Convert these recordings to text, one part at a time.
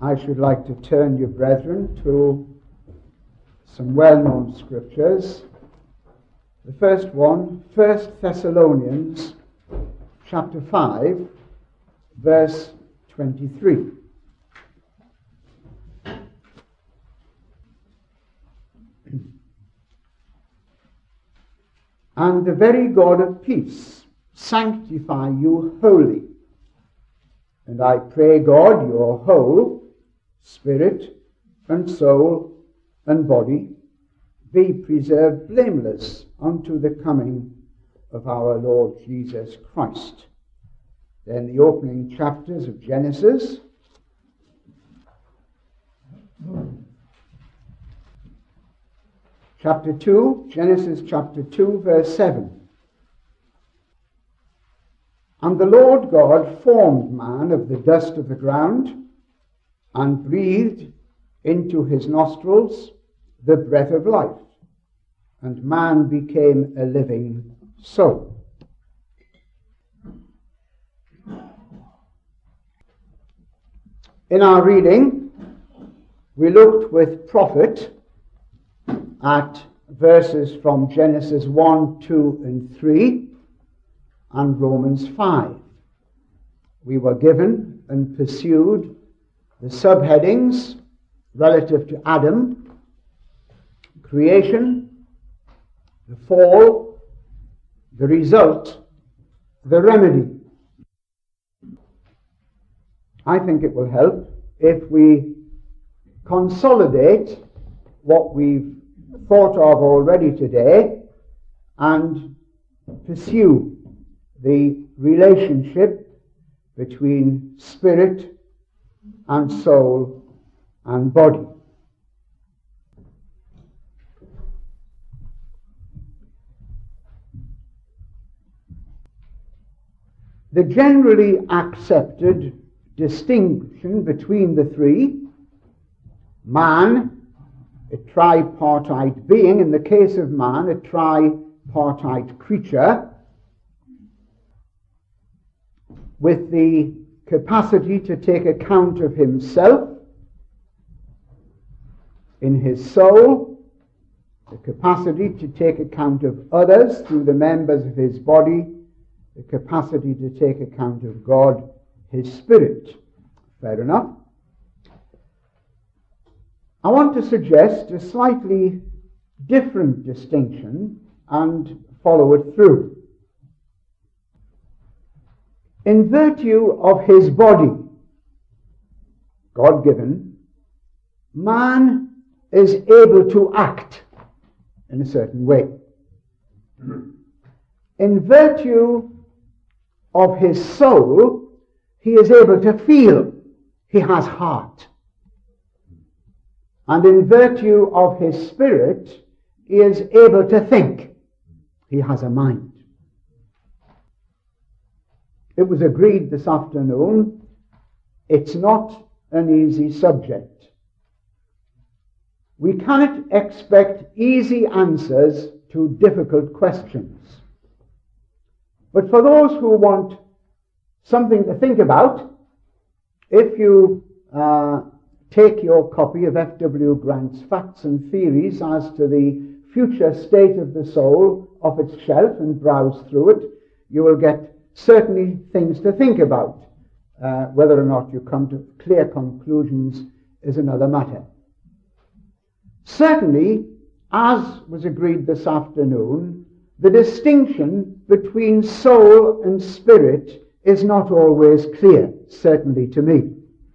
I should like to turn you, brethren, to some well-known scriptures. The first one, 1 Thessalonians chapter 5, verse 23. And the very God of peace sanctify you wholly. And I pray God your whole spirit and soul and body be preserved blameless unto the coming of our Lord Jesus Christ. Then the opening chapters of Genesis. Chapter 2, Genesis chapter 2, verse 7. And the Lord God formed man of the dust of the ground, and breathed into his nostrils the breath of life, and man became a living soul. In our reading, we looked with profit at verses from Genesis 1, 2, and 3, and Romans 5. We were given and pursued the subheadings relative to Adam, creation, the fall, the result, the remedy. I think it will help if we consolidate what we've thought of already today and pursue the relationship between spirit and soul and body. The generally accepted distinction between the three, man, a tripartite being, in the case of man, a tripartite creature, with the capacity to take account of himself in his soul, the capacity to take account of others through the members of his body, the capacity to take account of God, his spirit. Fair enough. I want to suggest a slightly different distinction and follow it through. In virtue of his body, God-given, man is able to act in a certain way. In virtue of his soul, he is able to feel. He has heart. And in virtue of his spirit, he is able to think. He has a mind. It was agreed this afternoon, it's not an easy subject. We cannot expect easy answers to difficult questions. But for those who want something to think about, if you take your copy of F.W. Grant's Facts and Theories as to the future state of the soul off its shelf and browse through it, you will get certainly things to think about. Whether or not you come to clear conclusions is another matter. Certainly, as was agreed this afternoon, the distinction between soul and spirit is not always clear, certainly to me.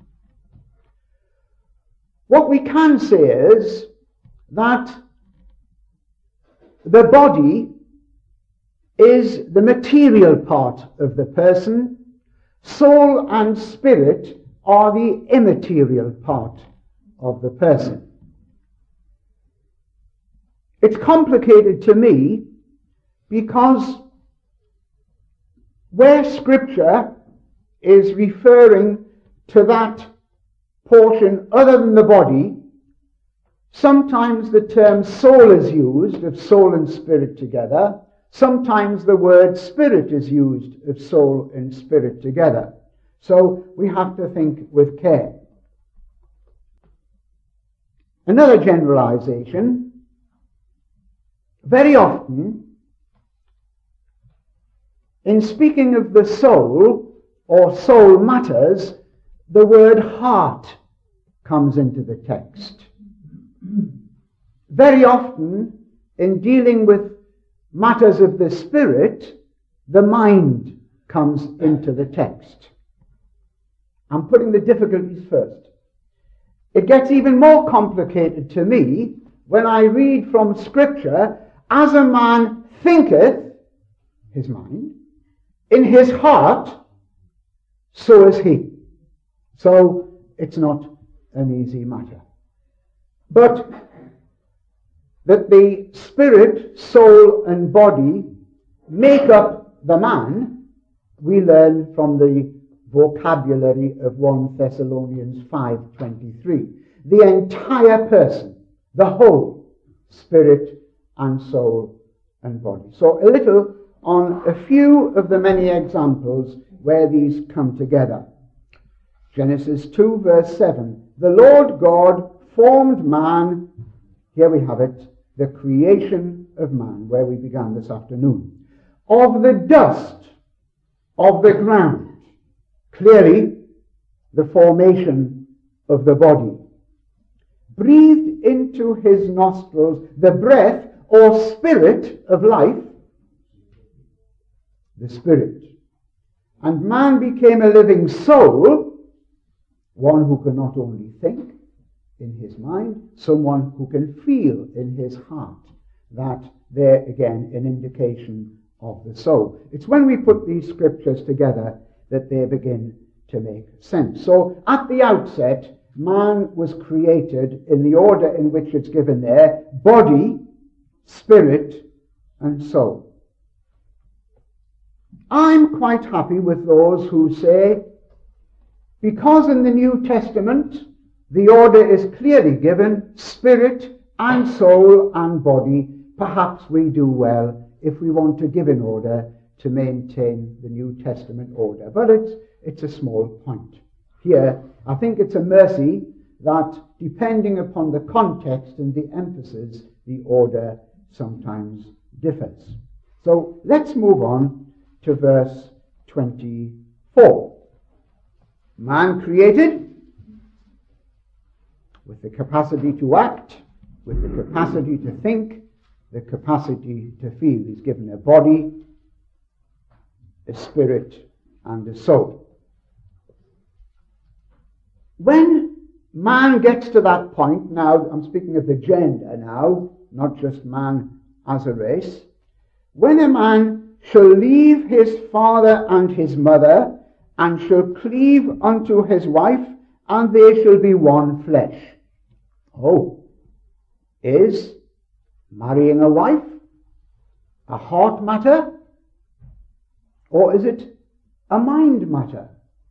What we can say is that the body is the material part of the person. Soul and spirit are the immaterial part of the person. It's complicated to me because where Scripture is referring to that portion other than the body, sometimes the term soul is used, of soul and spirit together. Sometimes the word spirit is used, of soul and spirit together. So we have to think with care. Another generalization, very often, in speaking of the soul or soul matters, the word heart comes into the text. Very often, in dealing with matters of the spirit, the mind comes into the text. I'm putting the difficulties first. It gets even more complicated to me when I read from Scripture, as a man thinketh, his mind, in his heart, so is he. So it's not an easy matter. But that the spirit, soul, and body make up the man, we learn from the vocabulary of 1 Thessalonians 5:23. The entire person, the whole, spirit and soul and body. So a little on a few of the many examples where these come together. Genesis 2 verse 7. The Lord God formed man, here we have it, the creation of man, where we began this afternoon, of the dust of the ground. Clearly, the formation of the body. Breathed into his nostrils the breath or spirit of life, the spirit. And man became a living soul, one who can not only think in his mind, someone who can feel in his heart. That there again an indication of the soul. It's when we put these scriptures together that they begin to make sense. So at the outset, man was created in the order in which it's given there: body, spirit, and soul. I'm quite happy with those who say, because in the New Testament the order is clearly given, spirit and soul and body, perhaps we do well if we want to give an order to maintain the New Testament order. But it's a small point. Here, I think it's a mercy that, depending upon the context and the emphasis, the order sometimes differs. So let's move on to verse 24. Man created with the capacity to act, with the capacity to think, the capacity to feel. He's given a body, a spirit, and a soul. When man gets to that point, now I'm speaking of the gender now, not just man as a race, when a man shall leave his father and his mother, and shall cleave unto his wife, and they shall be one flesh. Oh, is marrying a wife a heart matter, or is it a mind matter?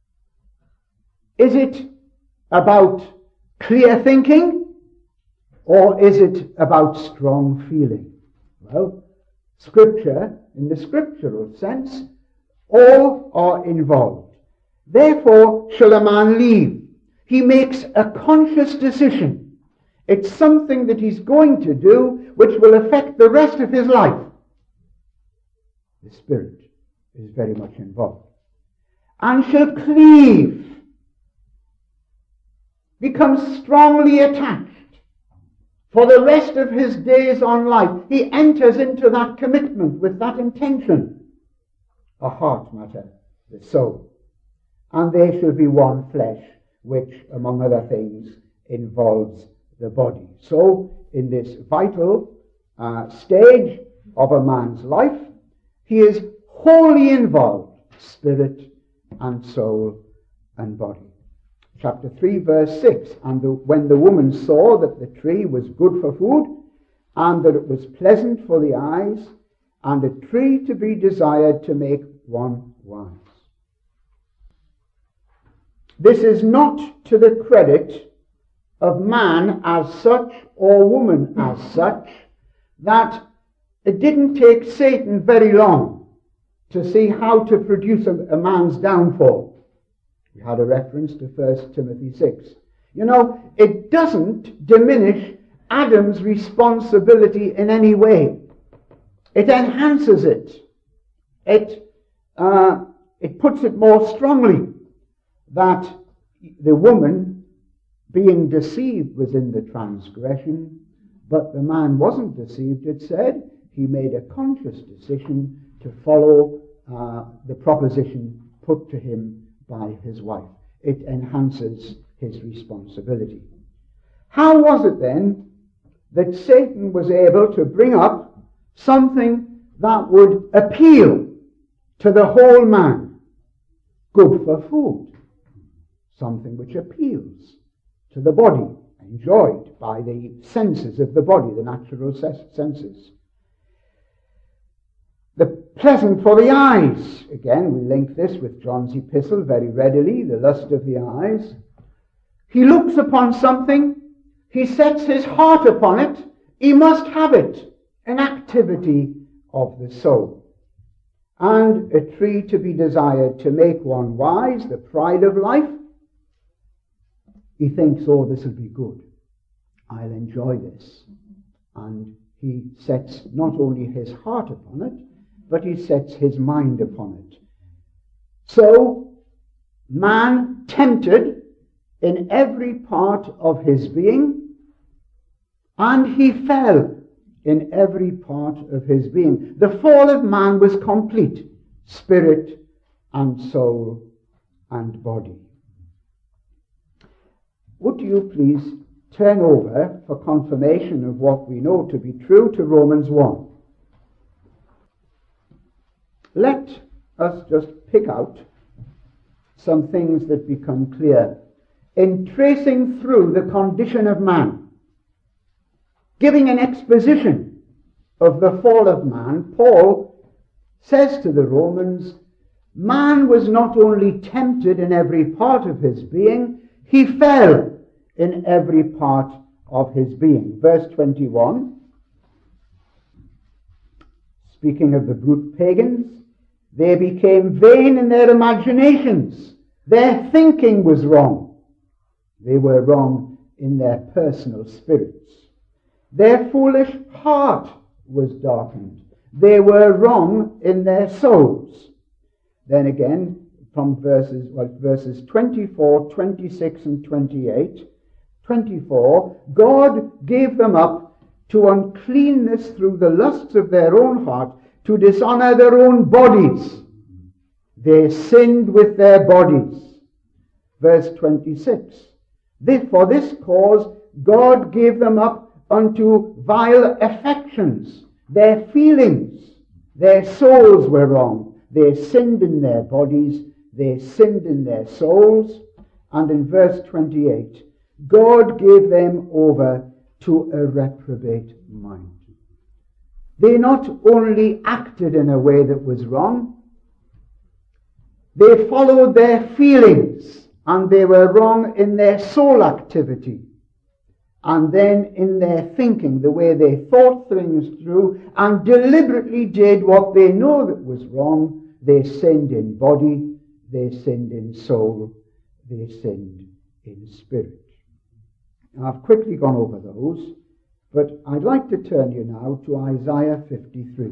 Is it about clear thinking, or is it about strong feeling? Well, Scripture, in the scriptural sense, all are involved. Therefore shall a man leave. He makes a conscious decision. It's something that he's going to do which will affect the rest of his life. The spirit is very much involved. And shall cleave, becomes strongly attached. For the rest of his days on life, he enters into that commitment with that intention. A heart matter, the soul. And they shall be one flesh, which, among other things, involves the body. So, in this vital stage of a man's life, he is wholly involved, spirit and soul and body. Chapter 3, verse 6, when the woman saw that the tree was good for food, and that it was pleasant for the eyes, and a tree to be desired to make one wise. This is not to the credit of man as such, or woman as such, that it didn't take Satan very long to see how to produce a man's downfall. We had a reference to 1 Timothy 6. You know, it doesn't diminish Adam's responsibility in any way. It enhances it. It puts it more strongly that the woman being deceived was in the transgression, but the man wasn't deceived, it said. He made a conscious decision to follow the proposition put to him by his wife. It enhances his responsibility. How was it then that Satan was able to bring up something that would appeal to the whole man? Good for food. Something which appeals to the body, enjoyed by the senses of the body, the natural senses. The pleasant for the eyes. Again, we link this with John's epistle very readily, the lust of the eyes. He looks upon something, he sets his heart upon it, he must have it, an activity of the soul. And a tree to be desired to make one wise, the pride of life. He thinks, oh, this will be good. I'll enjoy this. And he sets not only his heart upon it, but he sets his mind upon it. So, man tempted in every part of his being, and he fell in every part of his being. The fall of man was complete, spirit and soul and body. Would you please turn over for confirmation of what we know to be true to Romans 1. Let us just pick out some things that become clear in tracing through the condition of man. Giving an exposition of the fall of man, Paul says to the Romans, man was not only tempted in every part of his being, he fell in every part of his being. Verse 21, speaking of the brute pagans, they became vain in their imaginations. Their thinking was wrong. They were wrong in their personal spirits. Their foolish heart was darkened. They were wrong in their souls. Then again, from verses 24, 26, and 28, 24, God gave them up to uncleanness through the lusts of their own heart, to dishonor their own bodies. They sinned with their bodies. Verse 26, for this cause God gave them up unto vile affections. Their feelings, their souls were wrong. They sinned in their bodies, they sinned in their souls. And in verse 28, God gave them over to a reprobate mind. They not only acted in a way that was wrong, they followed their feelings, and they were wrong in their soul activity. And then in their thinking, the way they thought things through and deliberately did what they know that was wrong, they sinned in body, they sinned in soul, they sinned in spirit. Now, I've quickly gone over those, but I'd like to turn you now to Isaiah 53.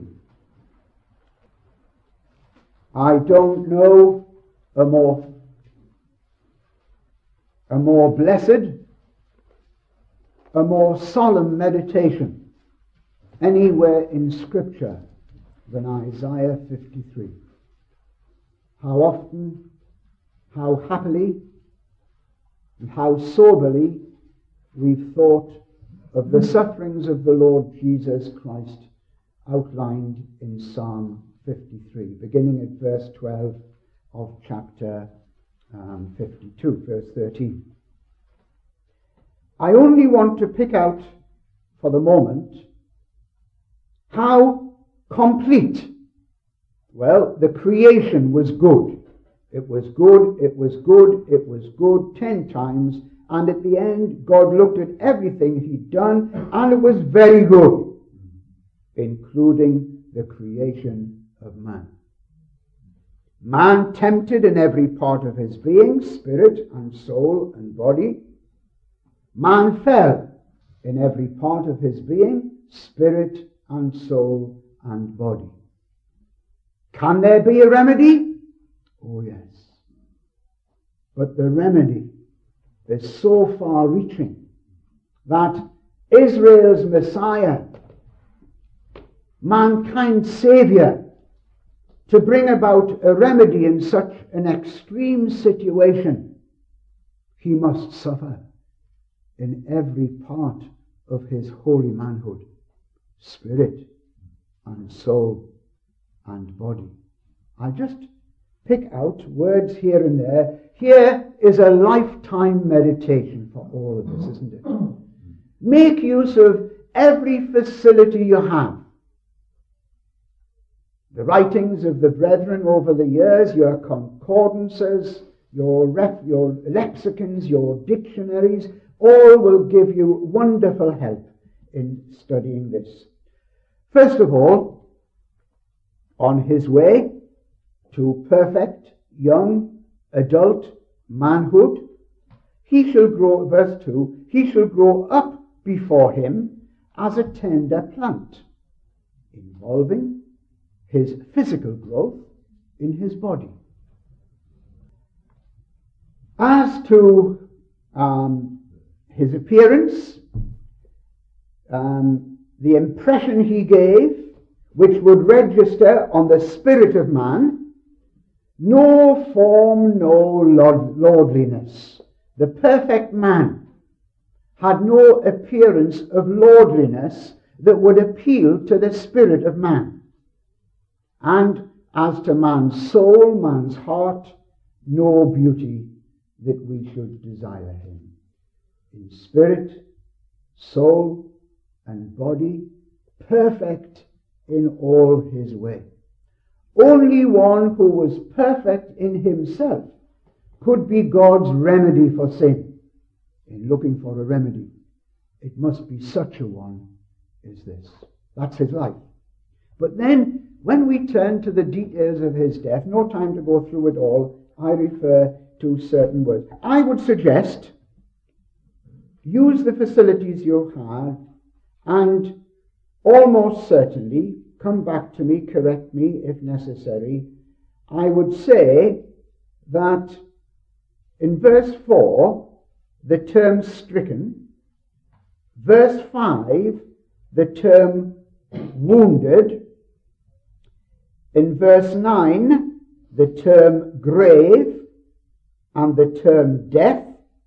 I don't know a more blessed, a more solemn meditation anywhere in Scripture than Isaiah 53. How often, how happily, and how soberly we've thought of the sufferings of the Lord Jesus Christ outlined in Psalm 53, beginning at verse 12 of chapter 52, verse 13. I only want to pick out for the moment how complete. Well, the creation was good. It was good, it was good, it was good 10 times. And at the end, God looked at everything he'd done, and it was very good, including the creation of man. Man tempted in every part of his being, spirit and soul and body. Man fell in every part of his being, spirit and soul and body. Can there be a remedy? Oh yes. But the remedy is so far-reaching that Israel's Messiah, mankind's Saviour, to bring about a remedy in such an extreme situation, he must suffer in every part of his holy manhood, spirit and soul and body. I just pick out words here and there. Here is a lifetime meditation for all of us, isn't it? Make use of every facility you have. The writings of the brethren over the years, your concordances, your lexicons, your dictionaries, all will give you wonderful help in studying this. First of all, on his way to perfect young adult manhood, he shall grow, verse 2, he shall grow up before him as a tender plant, involving his physical growth in his body. As to his appearance, the impression he gave, which would register on the spirit of man, no form, no lordliness. The perfect man had no appearance of lordliness that would appeal to the spirit of man. And as to man's soul, man's heart, no beauty that we should desire him. In spirit, soul, and body, perfect in all his way. Only one who was perfect in himself could be God's remedy for sin. In looking for a remedy, it must be such a one as this. That's his life. But then, when we turn to the details of his death, no time to go through it all, I refer to certain words. I would suggest, use the facilities you have, and almost certainly, come back to me, correct me if necessary, I would say that in verse 4, the term stricken, verse 5, the term wounded, in verse 9, the term grave and the term death,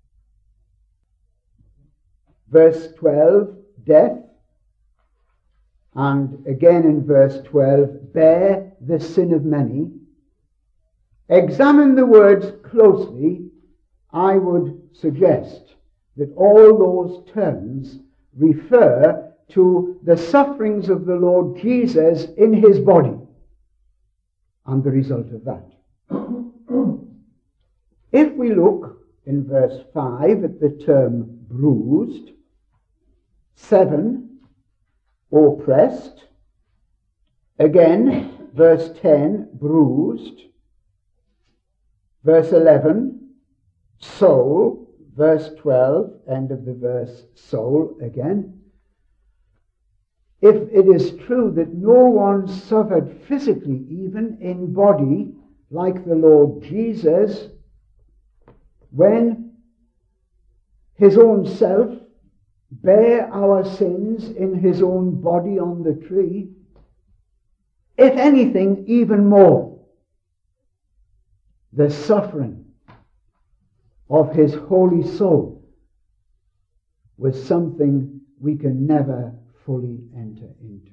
verse 12, death, and again in verse 12, bear the sin of many. Examine the words closely. I would suggest that all those terms refer to the sufferings of the Lord Jesus in his body and the result of that. If we look in verse 5 at the term bruised, 7, oppressed, again, verse 10, bruised, verse 11, soul, verse 12, end of the verse, soul again. If it is true that no one suffered physically, even in body, like the Lord Jesus, when his own self bare our sins in his own body on the tree, if anything, even more, the suffering of his holy soul was something we can never fully enter into.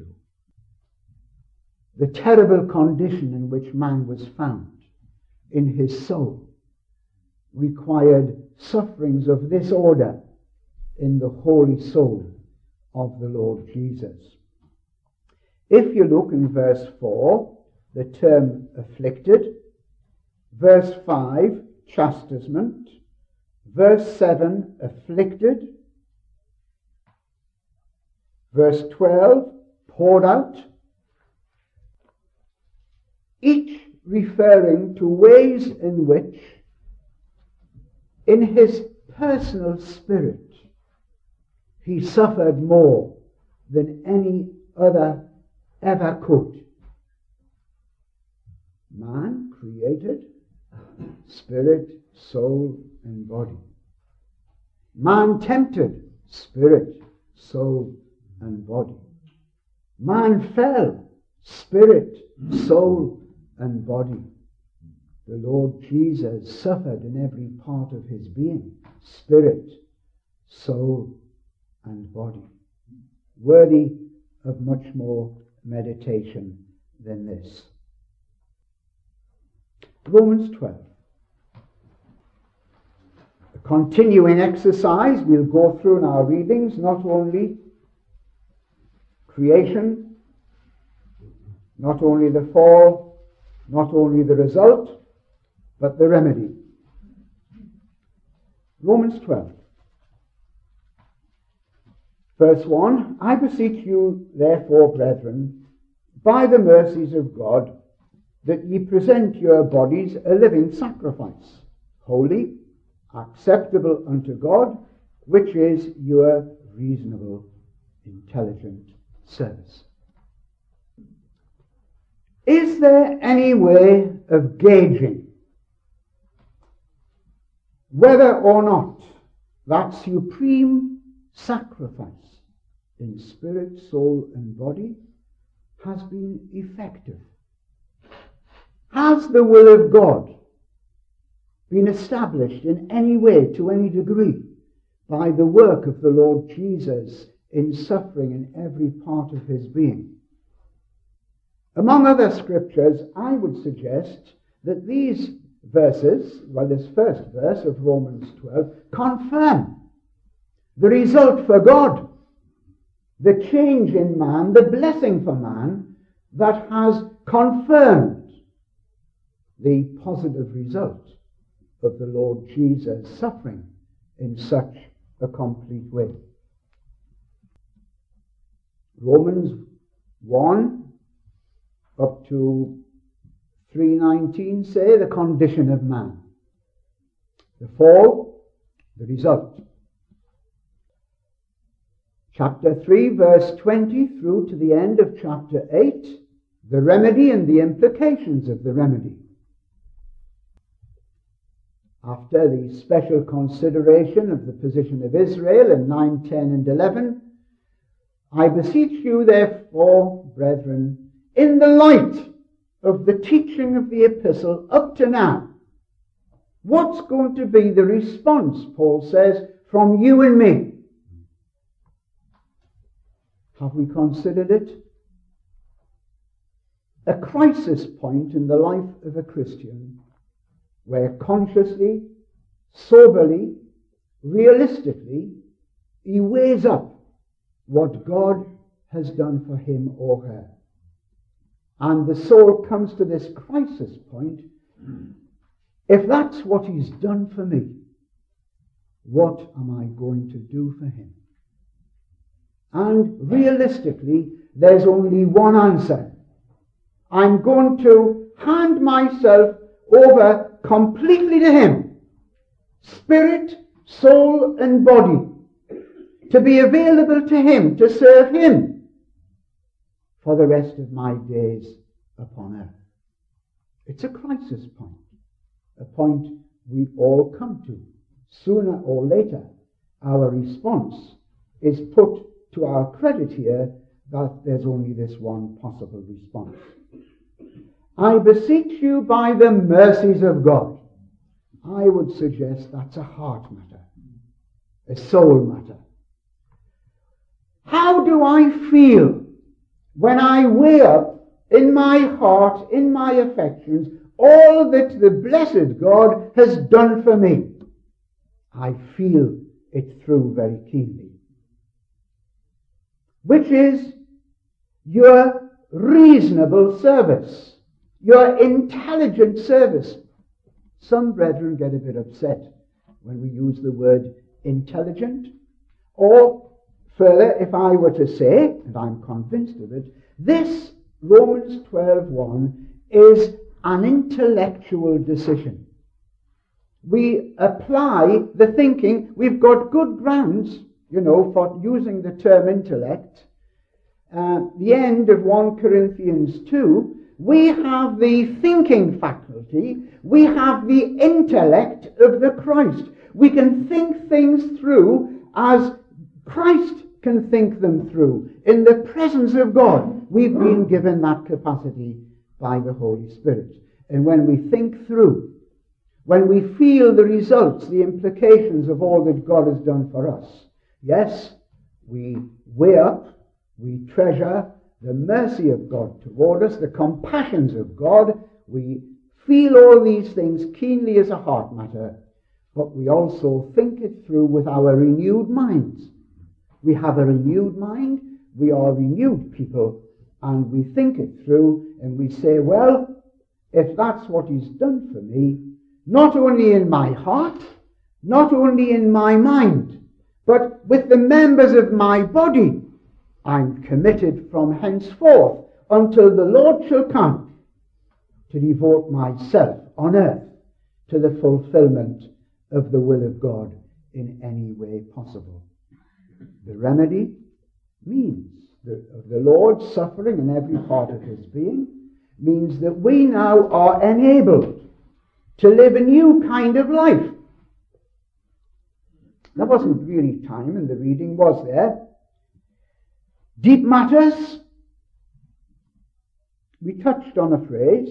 The terrible condition in which man was found in his soul required sufferings of this order in the holy soul of the Lord Jesus. If you look in verse 4, the term afflicted, verse 5, chastisement, verse 7, afflicted, verse 12, poured out, each referring to ways in which, in his personal spirit, He suffered more than any other ever could. Man created, spirit, soul, and body. Man tempted, spirit, soul, and body. Man fell, spirit, soul, and body. The Lord Jesus suffered in every part of his being, spirit, soul, and body. Worthy of much more meditation than this. Romans 12. A continuing exercise, we'll go through in our readings not only creation, not only the fall, not only the result, but the remedy. Romans 12. Verse 1, I beseech you, therefore, brethren, by the mercies of God, that ye present your bodies a living sacrifice, holy, acceptable unto God, which is your reasonable, intelligent service. Is there any way of gauging whether or not that supreme sacrifice in spirit, soul, and body has been effective? Has the will of God been established in any way, to any degree, by the work of the Lord Jesus in suffering in every part of his being? Among other scriptures, I would suggest that these verses, this first verse of Romans 12, confirm the result for God, the change in man, the blessing for man that has confirmed the positive result of the Lord Jesus suffering in such a complete way. Romans 1 up to 3:19 say the condition of man. The fall, the result. Chapter 3, verse 20 through to the end of chapter 8, the remedy and the implications of the remedy. After the special consideration of the position of Israel in 9, 10, and 11, I beseech you, therefore, brethren, in the light of the teaching of the epistle up to now, what's going to be the response, Paul says, from you and me? Have we considered it? A crisis point in the life of a Christian, where consciously, soberly, realistically, he weighs up what God has done for him or her. And the soul comes to this crisis point. If that's what he's done for me, what am I going to do for him? And realistically, there's only one answer. I'm going to hand myself over completely to him, spirit, soul, and body, to be available to him, to serve him for the rest of my days upon earth. It's a crisis point, a point we all come to. Sooner or later, our response is put to our credit here that there's only this one possible response. I beseech you by the mercies of God. I would suggest that's a heart matter, a soul matter. How do I feel when I weigh up in my heart, in my affections, all that the blessed God has done for me? I feel it through very keenly. Which is your reasonable service, your intelligent service. Some brethren get a bit upset when we use the word intelligent. Or further, if I were to say, and I'm convinced of it, this Romans 12:1 is an intellectual decision. We apply the thinking, we've got good grounds for using the term intellect, the end of 1 Corinthians 2, we have the thinking faculty, we have the intellect of the Christ. We can think things through as Christ can think them through. In the presence of God, we've been given that capacity by the Holy Spirit. And when we think through, when we feel the results, the implications of all that God has done for us, yes, we weigh up, we treasure the mercy of God toward us, the compassions of God. We feel all these things keenly as a heart matter, but we also think it through with our renewed minds. We have a renewed mind, we are renewed people, and we think it through, and we say, well, if that's what he's done for me, not only in my heart, not only in my mind, but with the members of my body, I'm committed from henceforth until the Lord shall come to devote myself on earth to the fulfillment of the will of God in any way possible. The remedy means of the Lord's suffering in every part of his being means that we now are enabled to live a new kind of life. There wasn't really time in the reading, was there? Deep matters. We touched on a phrase.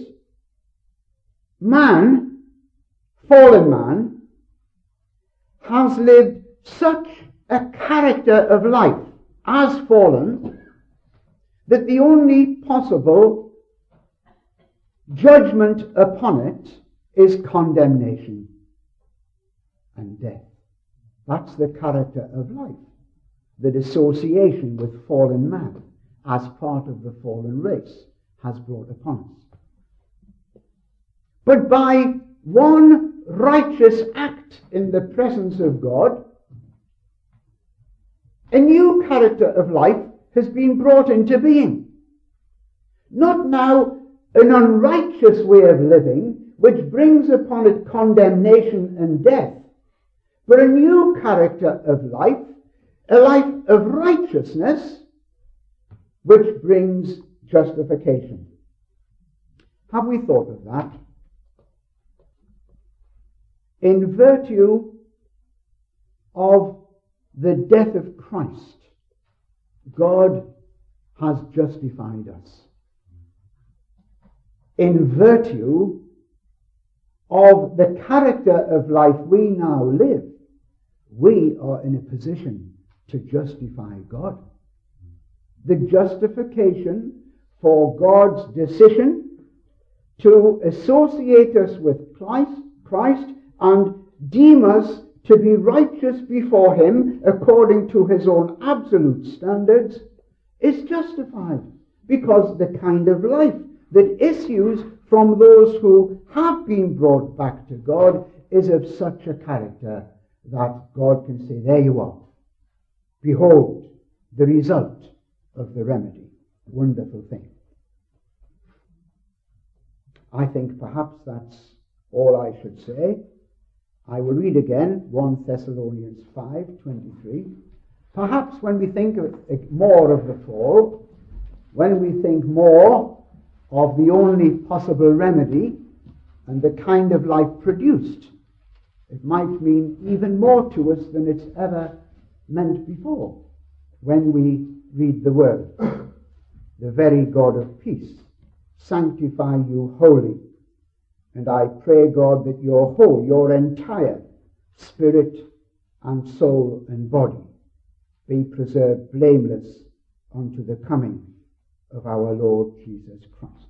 Man, fallen man, has lived such a character of life as fallen that the only possible judgment upon it is condemnation and death. That's the character of life that association with fallen man as part of the fallen race has brought upon us. But by one righteous act in the presence of God, a new character of life has been brought into being. Not now an unrighteous way of living which brings upon it condemnation and death, but a new character of life, a life of righteousness which brings justification. Have we thought of that? In virtue of the death of Christ, God has justified us. In virtue of the character of life we now live, we are in a position to justify God. The justification for God's decision to associate us with Christ and deem us to be righteous before him according to his own absolute standards is justified, because the kind of life that issues from those who have been brought back to God is of such a character that God can say, there you are. Behold the result of the remedy. Wonderful thing. I think perhaps that's all I should say. I will read again 1 Thessalonians 5:23. Perhaps when we think more of the fall, when we think more of the only possible remedy and the kind of life produced, it might mean even more to us than it's ever meant before when we read the word. The very God of peace sanctify you wholly. And I pray, God, that your whole, your entire spirit and soul and body be preserved blameless unto the coming of our Lord Jesus Christ.